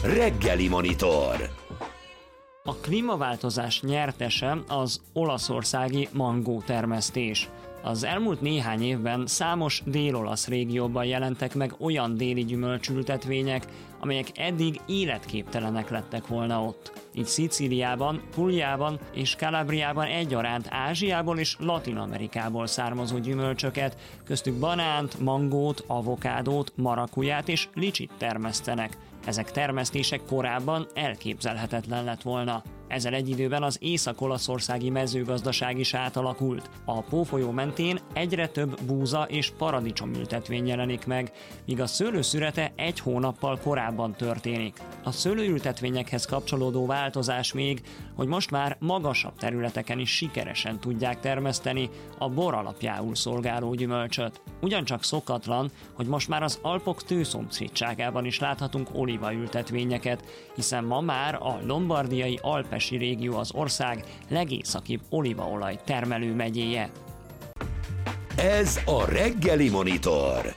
Reggeli Monitor. A klímaváltozás nyertese az olaszországi mangótermesztés. Az elmúlt néhány évben számos dél-olasz régióban jelentek meg olyan déli gyümölcsültetvények, amelyek eddig életképtelenek lettek volna ott. Így Szicíliában, Pugliában és Calabriában egyaránt Ázsiából és Latin-Amerikából származó gyümölcsöket, köztük banánt, mangót, avokádót, marakuját és licsit termesztenek. Ezek termesztések korábban elképzelhetetlen lett volna. Ezzel egy időben az észak-olaszországi mezőgazdaság is átalakult. A Pó folyó mentén egyre több búza és paradicsomültetvény jelenik meg, míg a szőlőszürete egy hónappal korábban történik. A szőlőültetvényekhez kapcsolódó változás még, hogy most már magasabb területeken is sikeresen tudják termeszteni a bor alapjául szolgáló gyümölcsöt. Ugyancsak szokatlan, hogy most már az Alpok tőszomszédságában is láthatunk olívaültetvényeket, hiszen ma már a lombardiai alpesi régió az ország legészakibb olívaolaj termelő megyéje. Ez a Reggeli Monitor.